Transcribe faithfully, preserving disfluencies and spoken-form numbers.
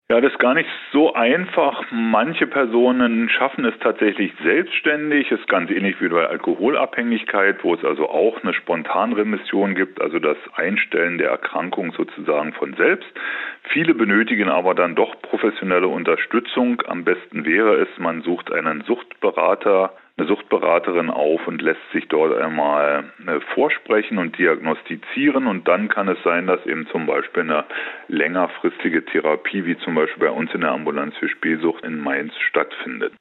Ja, das ist gar nicht so einfach. Manche Personen schaffen es tatsächlich selbstständig. Ist ganz ähnlich wie bei Alkoholabhängigkeit, wo es also auch eine Spontanremission gibt, also das Einstellen der Erkrankung sozusagen von selbst. Viele benötigen aber dann doch professionelle Unterstützung. Am besten wäre es, man sucht einen Suchtberater, eine Suchtberaterin auf und lässt sich dort einmal vorsprechen und diagnostizieren, und dann kann es sein, dass eben zum Beispiel eine längerfristige Therapie, wie zum Beispiel bei uns in der Ambulanz für Spielsucht in Mainz, stattfindet.